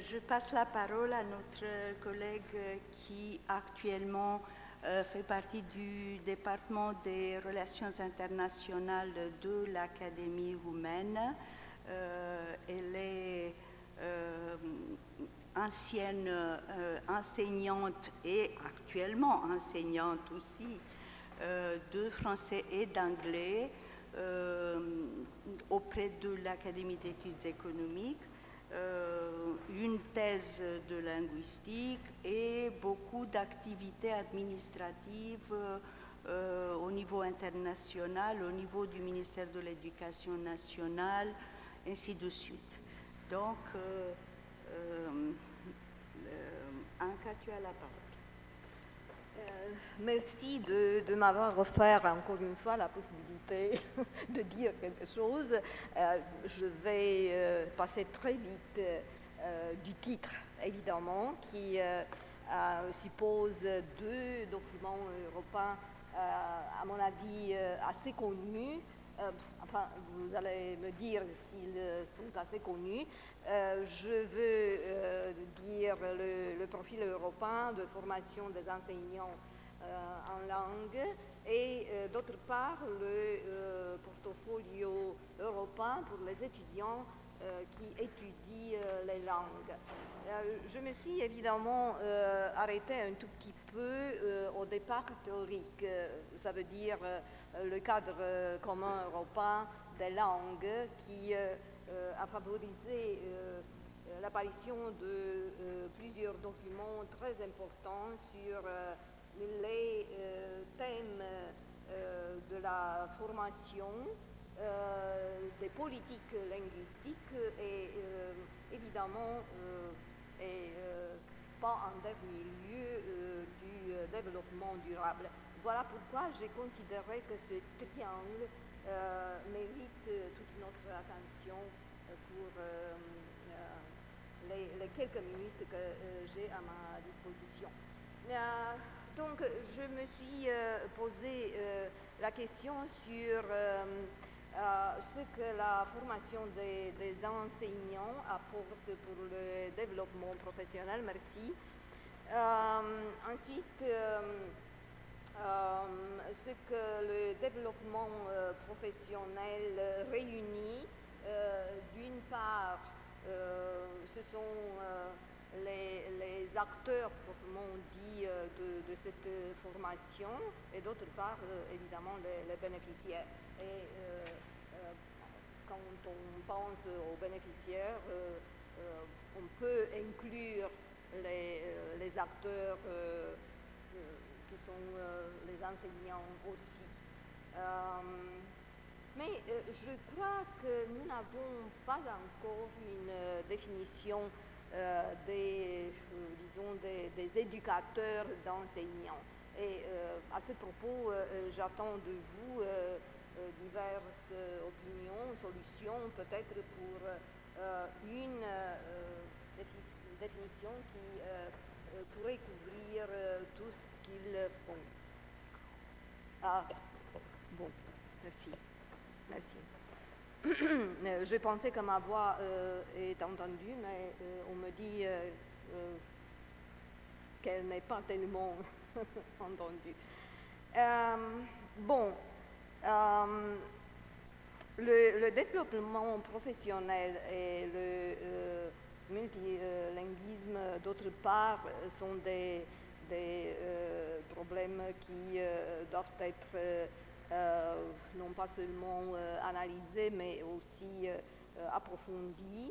Je passe la parole à notre collègue qui actuellement fait partie du département des relations internationales de l'Académie roumaine. Elle est ancienne enseignante et actuellement enseignante aussi de français et d'anglais auprès de l'Académie d'études économiques. Une thèse de linguistique et beaucoup d'activités administratives au niveau international, au niveau du ministère de l'Éducation nationale, ainsi de suite. Donc, Anka, tu as la parole. Merci de m'avoir offert encore une fois la possibilité de dire quelque chose. Je vais passer très vite du titre, évidemment, qui suppose deux documents européens, à mon avis, assez connus. Enfin, vous allez me dire s'ils sont assez connus. Je veux dire le profil européen de formation des enseignants en langue et d'autre part le portfolio européen pour les étudiants qui étudient les langues. Je me suis évidemment arrêtée un tout petit peu au départ théorique, ça veut dire le cadre commun européen des langues qui a favorisé l'apparition de plusieurs documents très importants sur les thèmes de la formation, des politiques linguistiques et évidemment et pas en dernier lieu du développement durable. Voilà pourquoi j'ai considéré que ce triangle mérite toute notre attention pour les quelques minutes que j'ai à ma disposition. Donc, je me suis posé la question sur ce que la formation des enseignants apporte pour le développement professionnel. Merci. Ensuite, ce que le développement professionnel réunit, d'une part, ce sont les acteurs proprement dit de cette formation et d'autre part, évidemment, les bénéficiaires. Et quand on pense aux bénéficiaires, on peut inclure les acteurs qui sont les enseignants aussi. Mais je crois que nous n'avons pas encore une définition des éducateurs d'enseignants. Et à ce propos, j'attends de vous diverses opinions, solutions, peut-être pour une définition qui pourrait couvrir tout ce qu'ils font. Ah, bon, merci. Merci. Je pensais que ma voix est entendue, mais on me dit qu'elle n'est pas tellement entendue. Bon, le développement professionnel et le multilinguisme, d'autre part, sont des problèmes qui doivent être non pas seulement analysés, mais aussi approfondis.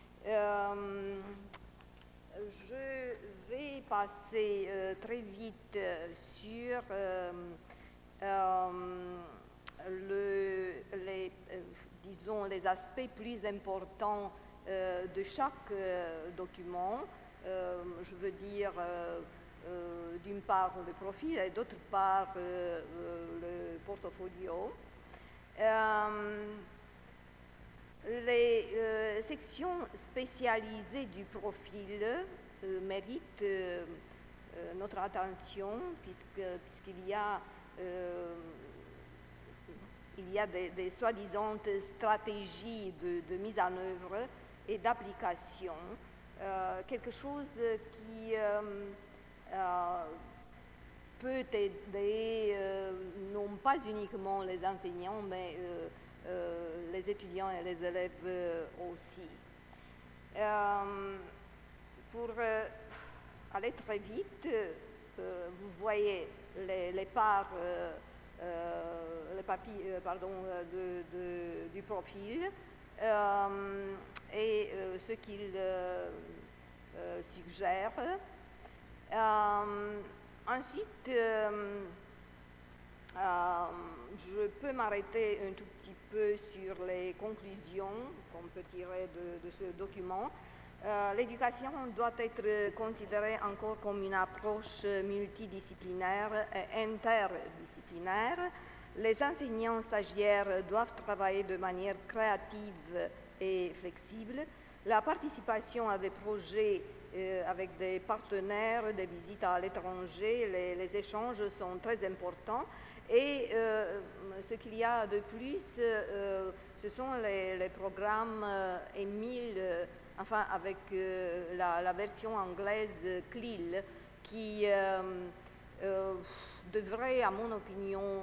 Je vais passer très vite sur les aspects plus importants de chaque document. Je veux dire d'une part le profil et d'autre part le portfolio. Les sections spécialisées du profil méritent notre attention puisqu'il y a des soi-disant stratégies de mise en œuvre et d'application quelque chose qui peut aider non pas uniquement les enseignants, mais les étudiants et les élèves aussi. Pour aller très vite, vous voyez les parts, les parties du profil et ce qu'il suggère. Ensuite, je peux m'arrêter un tout petit peu sur les conclusions qu'on peut tirer de ce document. L'éducation doit être considérée encore comme une approche multidisciplinaire et interdisciplinaire. Les enseignants stagiaires doivent travailler de manière créative et flexible. La participation à des projets avec des partenaires, des visites à l'étranger, les échanges sont très importants. Et ce qu'il y a de plus, ce sont les programmes EMIL, avec la version anglaise CLIL, qui devrait, à mon opinion,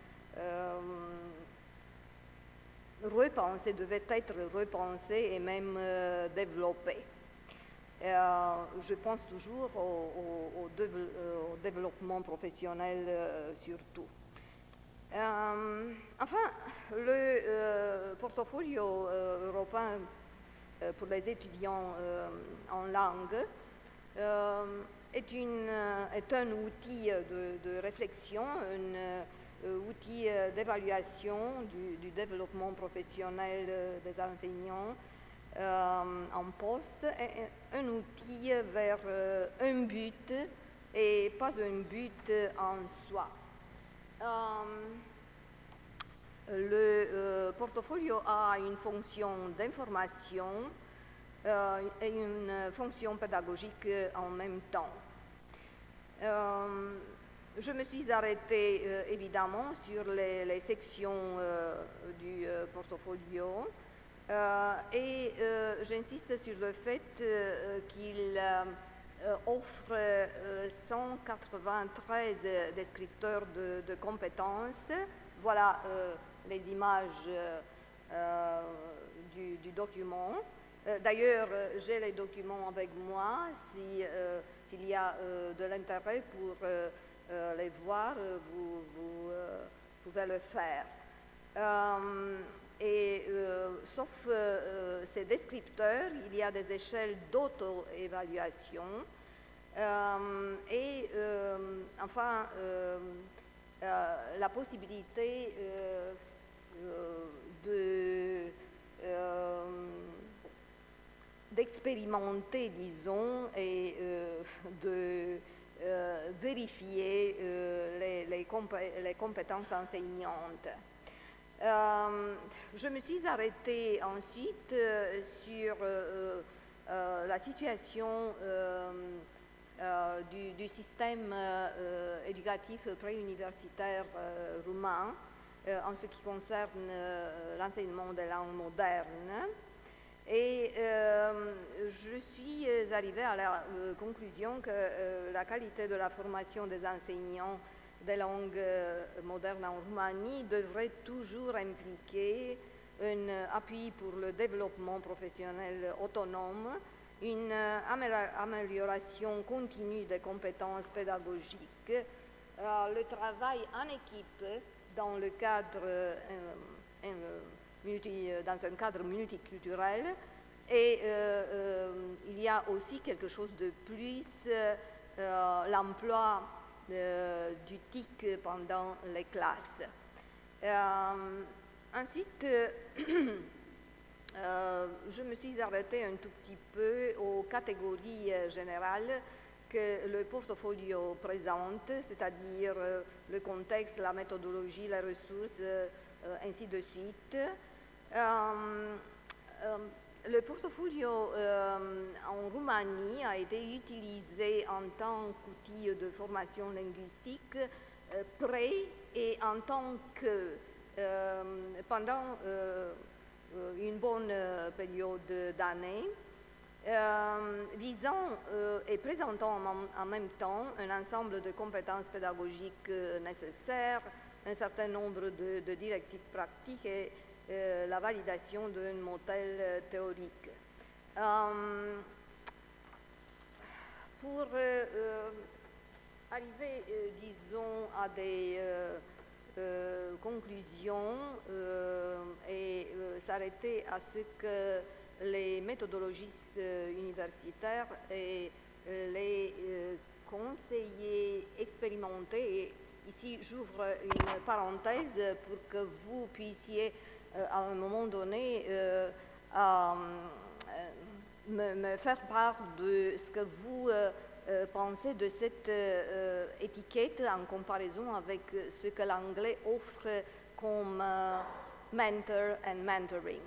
devait être repensé et même développé. Je pense toujours au développement professionnel surtout. Le portfolio européen pour les étudiants en langue est un outil de réflexion, un outil d'évaluation du développement professionnel des enseignants en poste, et un outil vers un but et pas un but en soi. Le portfolio a une fonction d'information et une fonction pédagogique en même temps. Je me suis arrêtée évidemment sur les sections du portfolio et j'insiste sur le fait qu'il offre 193 descripteurs de compétences. Voilà les images du document. D'ailleurs, j'ai les documents avec moi. S'il y a de l'intérêt pour les voir, vous pouvez le faire. Sauf ces descripteurs, il y a des échelles d'auto-évaluation la possibilité d'expérimenter, disons, et de vérifier les compétences enseignantes. Je me suis arrêtée ensuite sur la situation du système éducatif préuniversitaire roumain en ce qui concerne l'enseignement des langues modernes. Et je suis arrivée à la conclusion que la qualité de la formation des enseignants des langues modernes en Roumanie devrait toujours impliquer un appui pour le développement professionnel autonome, une amélioration continue des compétences pédagogiques, le travail en équipe dans le cadre dans un cadre multiculturel, et il y a aussi quelque chose de plus, l'emploi du TIC pendant les classes. Ensuite, je me suis arrêtée un tout petit peu aux catégories générales que le portfolio présente, c'est-à-dire le contexte, la méthodologie, les ressources, ainsi de suite. Le portfolio en Roumanie a été utilisé en tant qu'outil de formation linguistique et en tant que pendant une bonne période d'années. visant et présentant en même temps un ensemble de compétences pédagogiques nécessaires, un certain nombre de directives pratiques et la validation d'un modèle théorique. Pour arriver, disons, à des conclusions et s'arrêter à ce que les méthodologistes universitaires et les conseillers expérimentés, et ici j'ouvre une parenthèse pour que vous puissiez à un moment donné me faire part de ce que vous pensez de cette étiquette en comparaison avec ce que l'anglais offre comme mentor and mentoring.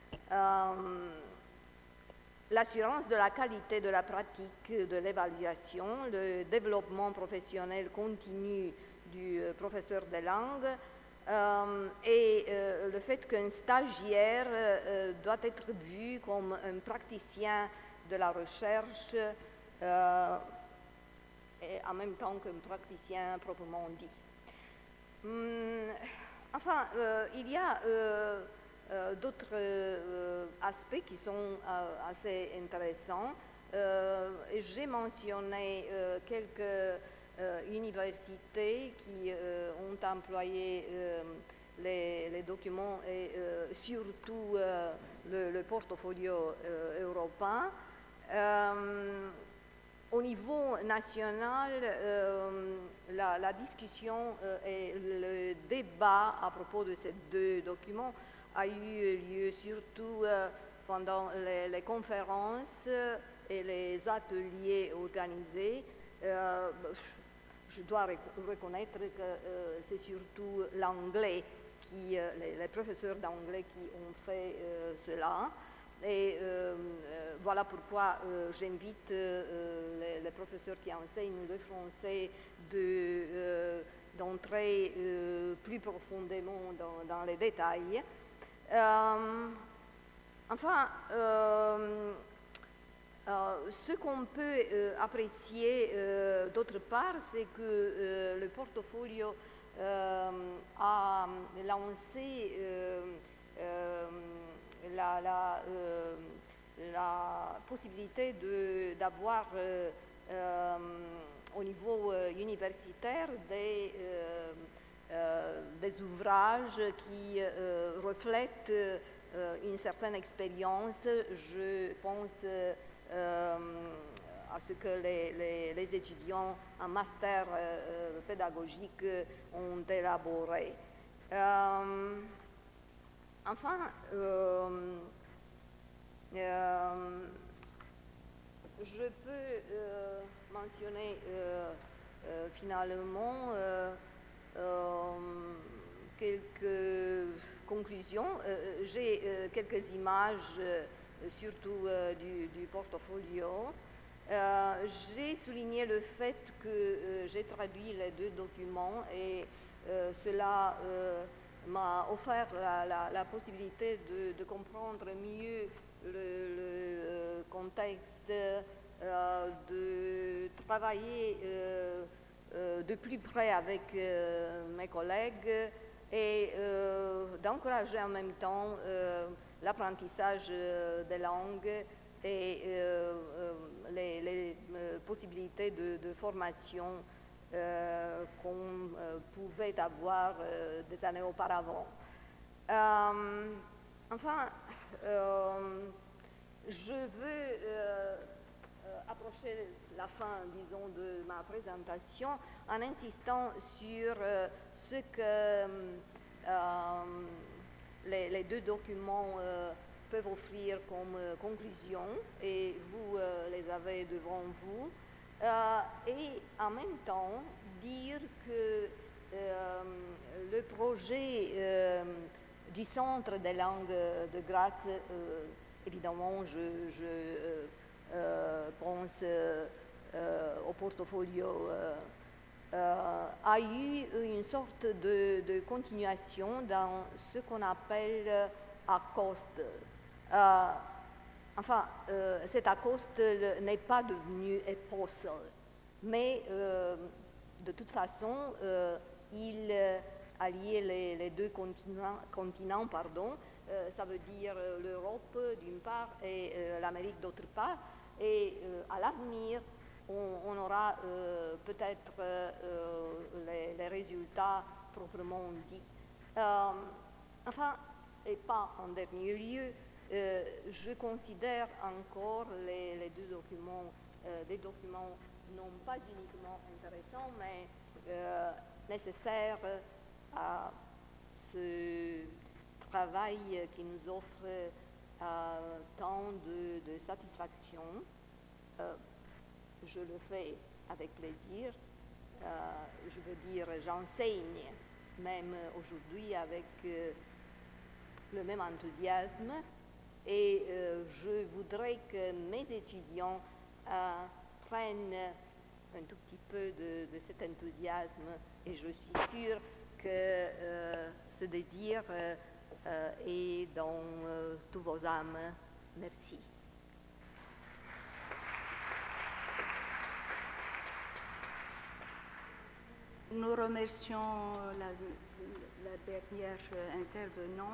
L'assurance de la qualité de la pratique de l'évaluation, le développement professionnel continu du professeur de langue et le fait qu'un stagiaire doit être vu comme un praticien de la recherche et en même temps qu'un praticien proprement dit. Enfin, il y a d'autres aspects qui sont assez intéressants. J'ai mentionné quelques universités qui ont employé les documents et surtout le portfolio européen. Au niveau national, la discussion et le débat à propos de ces deux documents a eu lieu surtout pendant les conférences et les ateliers organisés. Je dois reconnaître que c'est surtout l'anglais, les professeurs d'anglais qui ont fait cela. Et voilà pourquoi j'invite les professeurs qui enseignent le français d'entrer plus profondément dans les détails. Enfin, ce qu'on peut apprécier d'autre part, c'est que le portfolio a lancé la possibilité d'avoir au niveau universitaire des ouvrages qui reflètent une certaine expérience. Je pense à ce que les étudiants en master pédagogique ont élaboré. Enfin, je peux mentionner finalement quelques conclusions. J'ai quelques images, surtout du portfolio. J'ai souligné le fait que j'ai traduit les deux documents et cela m'a offert la possibilité de comprendre mieux le contexte, de travailler de plus près avec mes collègues et d'encourager en même temps l'apprentissage des langues et les possibilités de formation qu'on pouvait avoir des années auparavant. Enfin, je veux approcher la fin, disons, de ma présentation en insistant sur ce que les deux documents peuvent offrir comme conclusion, et vous les avez devant vous, et en même temps dire que le projet du Centre des langues de Graz, évidemment, je pense au portfolio, a eu une sorte de continuation dans ce qu'on appelle ACOST. enfin, cet accoste n'est pas devenu épouse, mais de toute façon, il a lié les deux continents, pardon, ça veut dire l'Europe d'une part et l'Amérique d'autre part, et à l'avenir, on aura peut-être les résultats proprement dits. Enfin, et pas en dernier lieu, je considère encore les deux documents des documents non pas uniquement intéressants, mais nécessaires à ce travail qui nous offre tant de satisfaction. Je le fais avec plaisir. Je veux dire, j'enseigne même aujourd'hui avec le même enthousiasme, et je voudrais que mes étudiants prennent un tout petit peu de cet enthousiasme, et je suis sûre que ce désir est dans tous vos âmes. Merci. Nous remercions la dernière intervenante.